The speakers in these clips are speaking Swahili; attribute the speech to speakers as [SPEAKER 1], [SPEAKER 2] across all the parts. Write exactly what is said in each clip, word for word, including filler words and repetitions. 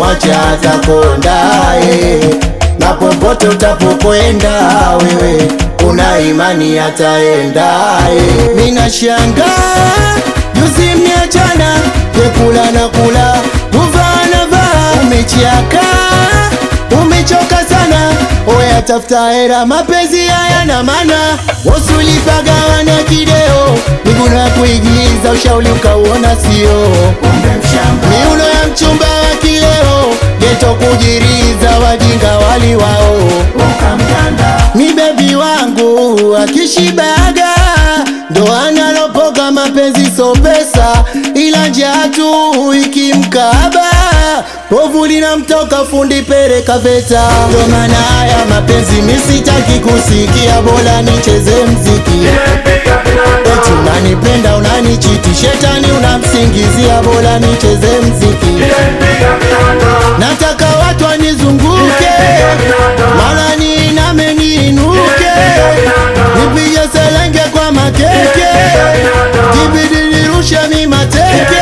[SPEAKER 1] ukimwacha atakondae, na popote utapokwenda wewe una imani ataendae. Mina shanga juzi mniachana, kula na kula, kuvaa na vaa, umechiaka umechoka sana, oya tafuta hera, mapenzi haya na mana. Wasulipagawana kideo, miguna kuigiza, ushauli ukauona sio, miuno ya mchumba wa kileo, geto kujiriza, wajinga wali wao. Mi bebi wangu akishibaga ndo analopoka, mapenzi so pesa, ila njaa tu ikimkaba, povu linamtoka, fundi pereka veta. Ndo maana haya mapenzi misitaki kusikia, bora nicheze mziki. Eti unanipenda unanichiti, shetani unamsingizia, bora nicheze mziki. Nataka watu wanizunguke, mara niiname niinuke, nipige selenge kwa makeke, kibidi nirushe mi mateke.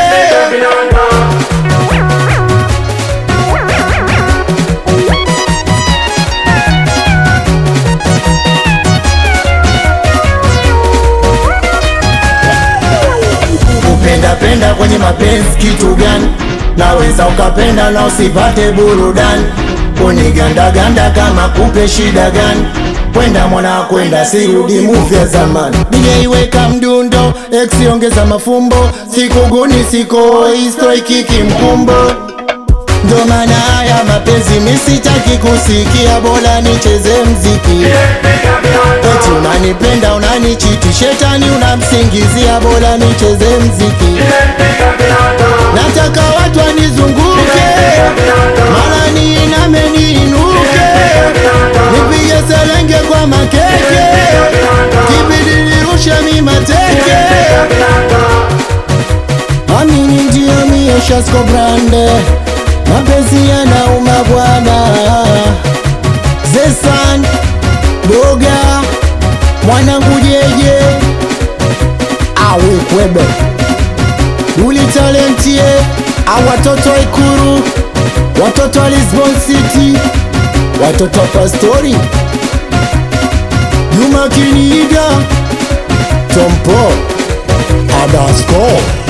[SPEAKER 1] Kupenda penda kwenye mapenzi kitu gani? Naweza ukapenda na usipate burudani, kuniganda ganda kama kupe shida gani? Kwenda mwana kwenda, sirudi movie ya zamani. Ningeiweka mdundo, X ongeza mafumbo, sikuguni siko history kiki mkumbo. Ndo maana haya mapenzi misitaki kusikia, bora nicheze mziki. Eti unanipenda unanichiti, shetani unamsingizia, bora nicheze mziki. Nataka watu wanizunguke, mara niiname niinuke, nipige selenge kwa makeke, kibidi nirushe mi mateke. Amini ndio mie Shasko Brande, mapenzi yanauma bwana. Zesan Doga mwanangu jeje, awe kwebe Duli talentie, awatoto wa Ikuru, watoto wa Lisbon City, watoto wa Pastori, Juma Kiniga, Tompo Adasko.